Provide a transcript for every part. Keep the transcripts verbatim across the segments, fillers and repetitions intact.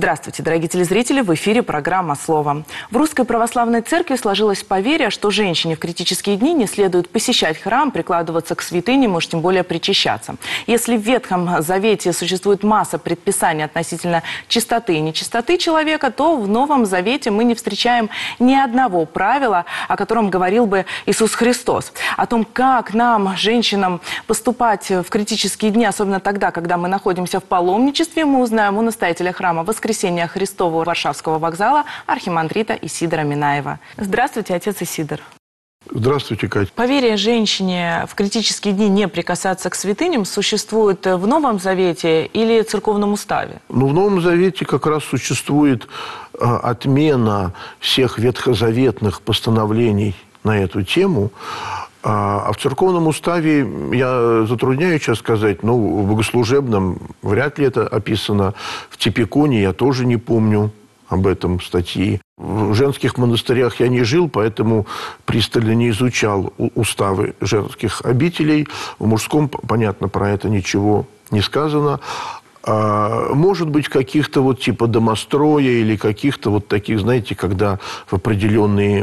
Здравствуйте, дорогие телезрители! В эфире программа «Слово». В Русской Православной Церкви сложилось поверье, что женщине в критические дни не следует посещать храм, прикладываться к святыням, уж тем более причащаться. Если в Ветхом Завете существует масса предписаний относительно чистоты и нечистоты человека, то в Новом Завете мы не встречаем ни одного правила, о котором говорил бы Иисус Христос. О том, как нам, женщинам, поступать в критические дни, особенно тогда, когда мы находимся в паломничестве, мы узнаем у настоятеля храма Воскресения Христова Варшавского вокзала архимандрита Исидора Минаева. Здравствуйте, отец Исидор. Здравствуйте, Катя. Поверье женщине в критические дни не прикасаться к святыням существует в Новом Завете или Церковном Уставе? Ну, в Новом Завете как раз существует э, отмена всех ветхозаветных постановлений на эту тему. А в Церковном Уставе, я затрудняюсь сейчас сказать, ну, в Богослужебном вряд ли это описано. В Типиконе я тоже не помню об этом статьи. В женских монастырях я не жил, поэтому пристально не изучал уставы женских обителей. В мужском, понятно, про это ничего не сказано. А, может быть, каких-то вот типа домостроя или каких-то вот таких, знаете, когда в определенные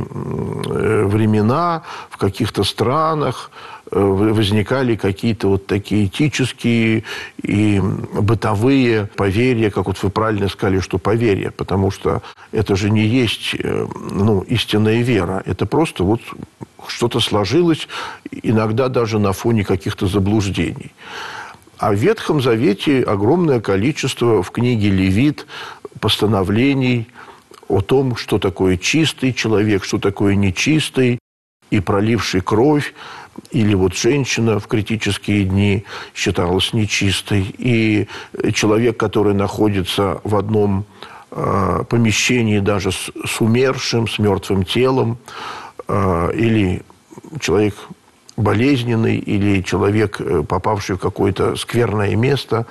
времена в каких-то странах возникали какие-то вот такие этические и бытовые поверья, как вот вы правильно сказали, что поверья, потому что это же не есть, ну, истинная вера, это просто вот что-то сложилось, иногда даже на фоне каких-то заблуждений. А в Ветхом Завете огромное количество в книге Левит постановлений о том, что такое чистый человек, что такое нечистый, и проливший кровь, или вот женщина в критические дни считалась нечистой, и человек, который находится в одном э, помещении даже с, с умершим, с мертвым телом, э, или человек болезненный, или человек, попавший в какое-то скверное место,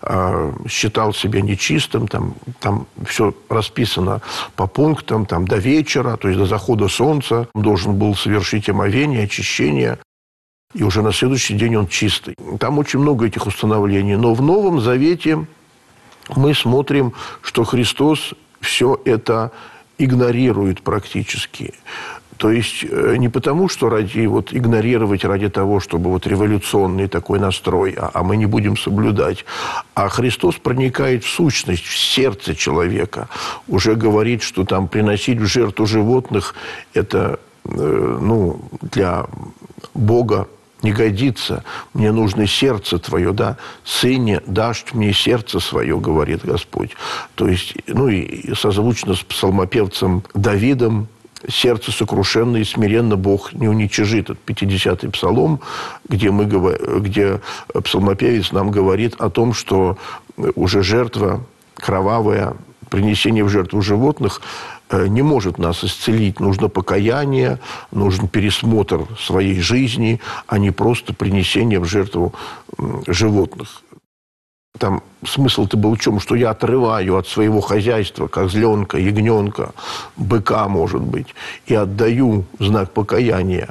считал себя нечистым, там, там все расписано по пунктам, там, до вечера, то есть до захода солнца, должен был совершить омовение, очищение, и уже на следующий день он чистый. Там очень много этих установлений, но в Новом Завете мы смотрим, что Христос все это игнорирует практически. То есть не потому, что ради, вот, игнорировать ради того, чтобы вот революционный такой настрой, а, а мы не будем соблюдать. А Христос проникает в сущность, в сердце человека. Уже говорит, что там приносить в жертву животных, это э, ну, для Бога не годится. Мне нужно сердце твое, да. Сыне, дашь мне сердце свое, говорит Господь. То есть, ну и созвучно с псалмопевцем Давидом, сердце сокрушенное и смиренно Бог не уничижит. Это пятидесятый псалом, где, мы, где псалмопевец нам говорит о том, что уже жертва кровавая, принесение в жертву животных не может нас исцелить. Нужно покаяние, нужен пересмотр своей жизни, а не просто принесение в жертву животных. Там смысл-то был в чем? Что я отрываю от своего хозяйства козленка, ягненка, быка, может быть, и отдаю знак покаяния.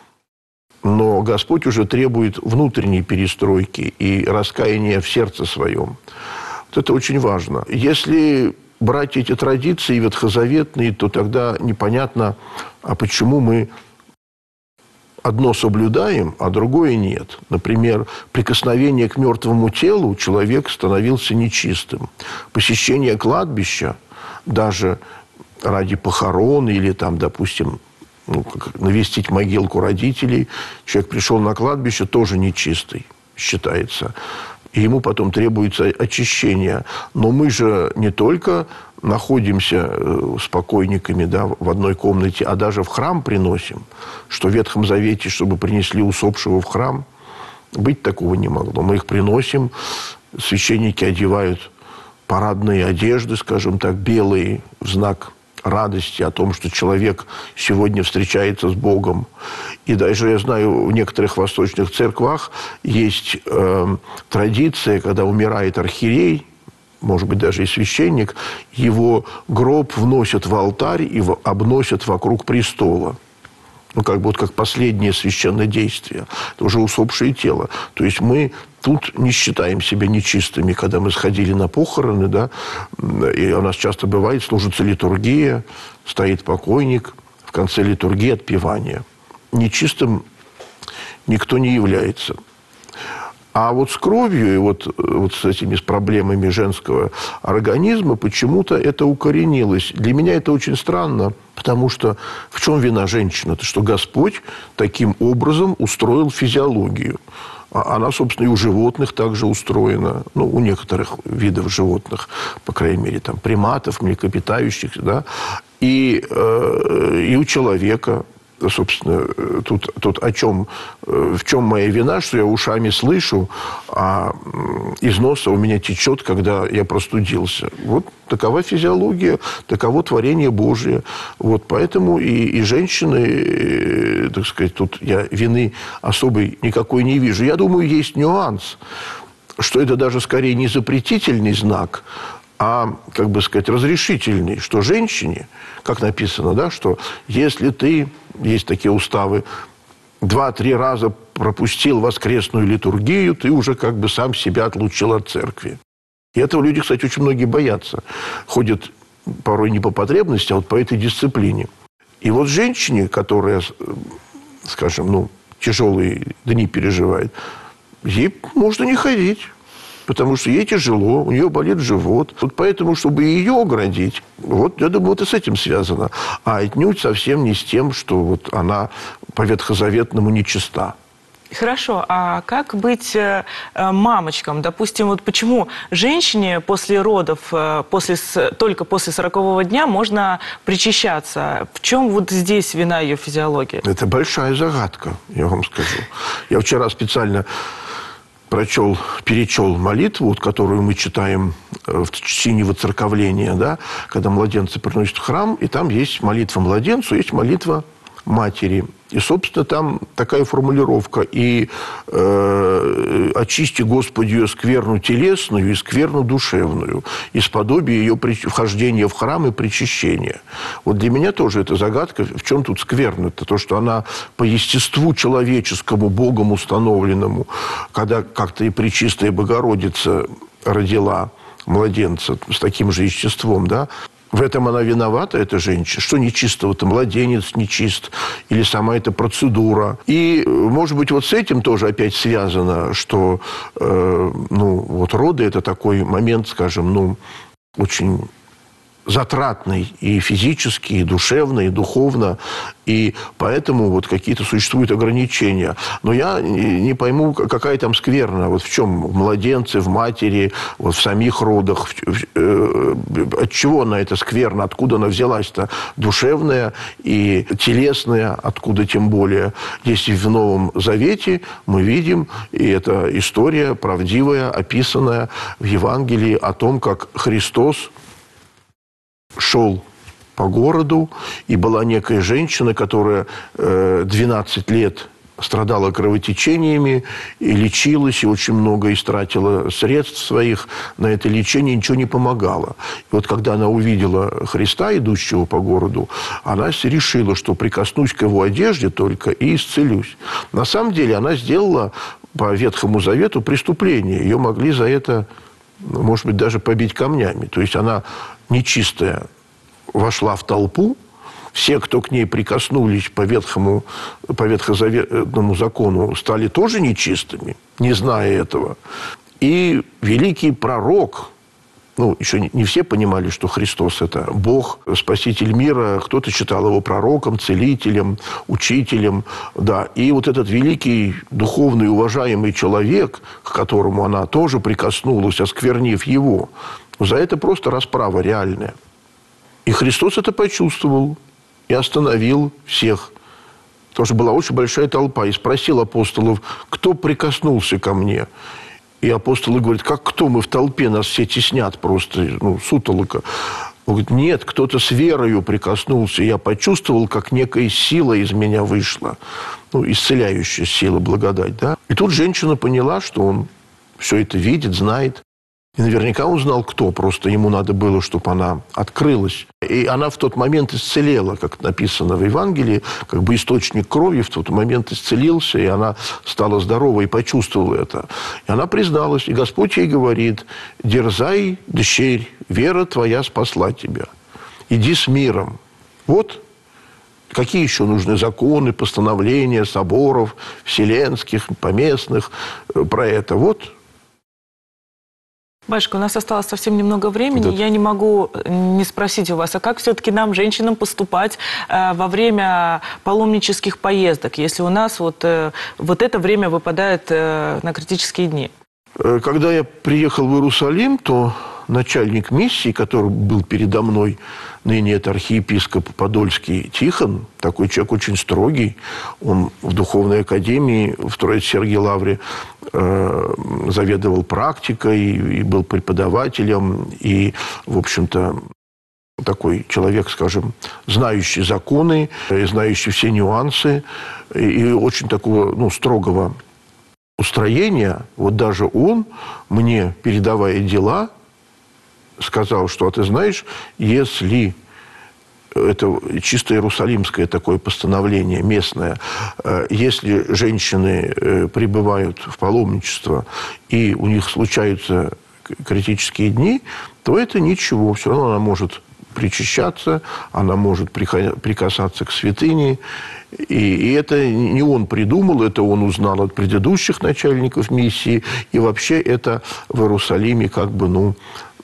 Но Господь уже требует внутренней перестройки и раскаяния в сердце своем. Вот это очень важно. Если брать эти традиции ветхозаветные, то тогда непонятно, а почему мы одно соблюдаем, а другое нет. Например, прикосновение к мертвому телу человек становился нечистым. Посещение кладбища, даже ради похорон или, там, допустим, ну, как навестить могилку родителей, человек пришел на кладбище, тоже нечистый считается. И ему потом требуется очищение. Но мы же не только находимся с покойниками, да, в одной комнате, а даже в храм приносим. Что в Ветхом Завете, чтобы принесли усопшего в храм, быть такого не могло. Мы их приносим, священники одевают парадные одежды, скажем так, белые, в знак радости о том, что человек сегодня встречается с Богом. И даже, я знаю, в некоторых восточных церквах есть э, традиция, когда умирает архиерей, может быть, даже и священник, его гроб вносят в алтарь и в, обносят вокруг престола. ну, как бы вот как последнее священное действие. Это уже усопшее тело. То есть мы тут не считаем себя нечистыми, когда мы сходили на похороны, да, и у нас часто бывает, служится литургия, стоит покойник, в конце литургии отпевание. Нечистым никто не является. А вот с кровью и вот, вот с этими с проблемами женского организма почему-то это укоренилось. Для меня это очень странно, потому что в чем вина женщины? Это что Господь таким образом устроил физиологию. Она, собственно, и у животных также устроена, ну, у некоторых видов животных, по крайней мере, там, приматов, млекопитающих, да, и, э, и у человека. Собственно, тут, тут о чем, в чем моя вина, что я ушами слышу, а из носа у меня течет, когда я простудился. Вот такова физиология, таково творение Божие. Вот поэтому и, и женщины, так сказать, тут я вины особой никакой не вижу. Я думаю, есть нюанс, что это даже скорее не запретительный знак, а, как бы сказать, разрешительный, что женщине, как написано, да, что если ты, есть такие уставы, два-три раза пропустил воскресную литургию, ты уже как бы сам себя отлучил от церкви. И этого люди, кстати, очень многие боятся. Ходят порой не по потребности, а вот по этой дисциплине. И вот женщине, которая, скажем, ну, тяжелые дни переживает, ей можно не ходить. Потому что ей тяжело, у нее болит живот. Вот поэтому, чтобы ее оградить, вот, я думаю, вот и с этим связано. А отнюдь совсем не с тем, что вот она по ветхозаветному нечиста. Хорошо, а как быть э, мамочкам? Допустим, вот почему женщине после родов, э, после, только после сорокового дня можно причащаться? В чем вот здесь вина ее физиологии? Это большая загадка, я вам скажу. Я вчера специально прочел, перечел молитву, вот, которую мы читаем в течение воцерковления, да, когда младенцы приносят в храм, и там есть молитва младенцу, есть молитва матери. И, собственно, там такая формулировка. И э, очисти, Господи, ее скверну телесную и скверну душевную, исподобие ее вхождения в храм и причащения. Вот для меня тоже это загадка. В чем тут скверно? Это то, что она по естеству человеческому, Богом установленному, когда как-то и Пречистая Богородица родила младенца с таким же естеством, да, в этом она виновата, эта женщина. Что нечистого-то? Младенец нечист. Или сама эта процедура. И, может быть, вот с этим тоже опять связано, что э, ну, вот роды – это такой момент, скажем, ну, очень затратный и физически, и душевно, и духовно. И поэтому вот какие-то существуют ограничения. Но я не пойму, какая там скверна. Вот в чем? В младенце, в матери, вот в самих родах. Э, от чего она эта скверна? Откуда она взялась-то? Душевная и телесная, откуда тем более. Если в Новом Завете мы видим, и это история правдивая, описанная в Евангелии о том, как Христос шел по городу, и была некая женщина, которая э, двенадцать лет страдала кровотечениями и лечилась, и очень много истратила средств своих на это лечение, ничего не помогало. И вот когда она увидела Христа, идущего по городу, она решила, что прикоснусь к его одежде только и исцелюсь. На самом деле она сделала по Ветхому Завету преступление. Ее могли за это, может быть, даже побить камнями. То есть она нечистая вошла в толпу, все, кто к ней прикоснулись по ветхому, по ветхозаветному закону, стали тоже нечистыми, не зная этого. И великий пророк, ну, еще не все понимали, что Христос – это Бог, Спаситель мира. Кто-то считал его пророком, целителем, учителем. Да. И вот этот великий, духовный, уважаемый человек, к которому она тоже прикоснулась, осквернив его, за это просто расправа реальная. И Христос это почувствовал и остановил всех. Потому что была очень большая толпа. И спросил апостолов, кто прикоснулся ко мне? И апостолы говорят, как кто? Мы в толпе, нас все теснят просто, ну, сутолока. Он говорит, нет, кто-то с верою прикоснулся. Я почувствовал, как некая сила из меня вышла. Ну, исцеляющая сила, благодать, да? И тут женщина поняла, что он все это видит, знает. И наверняка он знал, кто. Просто ему надо было, чтобы она открылась. И она в тот момент исцелела, как написано в Евангелии, как бы источник крови в тот момент исцелился, и она стала здорова и почувствовала это. И она призналась, и Господь ей говорит: «Дерзай, дщерь, вера твоя спасла тебя. Иди с миром». Вот. Какие еще нужны законы, постановления соборов вселенских, поместных про это? Вот. Батюшка, у нас осталось совсем немного времени. Да. Я не могу не спросить у вас, а как все-таки нам, женщинам, поступать э, во время паломнических поездок, если у нас вот, э, вот это время выпадает э, на критические дни? Когда я приехал в Иерусалим, то начальник миссии, который был передо мной, ныне это архиепископ Подольский Тихон, такой человек очень строгий, он в духовной академии в Троице-Сергией Лавре э, заведовал практикой и был преподавателем, и, в общем-то, такой человек, скажем, знающий законы, знающий все нюансы, и очень такого, ну, строгого устроения. Вот даже он мне, передавая дела, сказал, что, а ты знаешь, если это чисто иерусалимское такое постановление местное, если женщины прибывают в паломничество и у них случаются критические дни, то это ничего, все равно она может причащаться, она может прикасаться к святыне. И, и это не он придумал, это он узнал от предыдущих начальников миссии. И вообще это в Иерусалиме как бы, ну,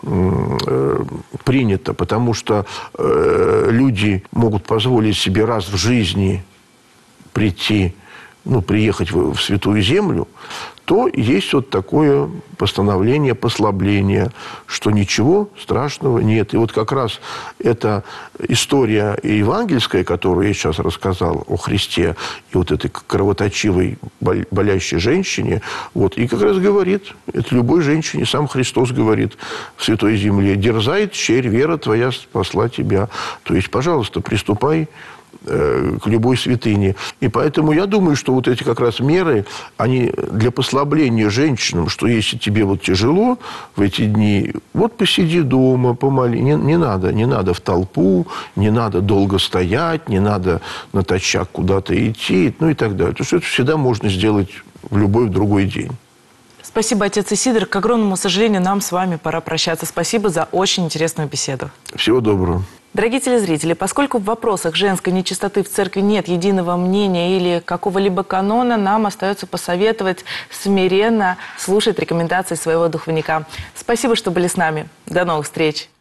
принято, потому что э, люди могут позволить себе раз в жизни прийти, ну, приехать в, в Святую Землю, то есть вот такое постановление, послабление, что ничего страшного нет. И вот как раз эта история евангельская, которую я сейчас рассказал о Христе, и вот этой кровоточивой, болящей женщине, вот, и как раз говорит, это любой женщине, сам Христос говорит в Святой Земле: «Дерзай, дщерь, вера твоя спасла тебя». То есть, пожалуйста, приступай к любой святыне. И поэтому я думаю, что вот эти как раз меры, они для послабления женщинам, что если тебе вот тяжело в эти дни, вот посиди дома, помоли. Не, не надо, не надо в толпу, не надо долго стоять, не надо натощак куда-то идти, ну и так далее. Потому что это всегда можно сделать в любой другой день. Спасибо, отец Исидор. К огромному сожалению, нам с вами пора прощаться. Спасибо за очень интересную беседу. Всего доброго. Дорогие телезрители, поскольку в вопросах женской нечистоты в церкви нет единого мнения или какого-либо канона, нам остается посоветовать смиренно слушать рекомендации своего духовника. Спасибо, что были с нами. До новых встреч!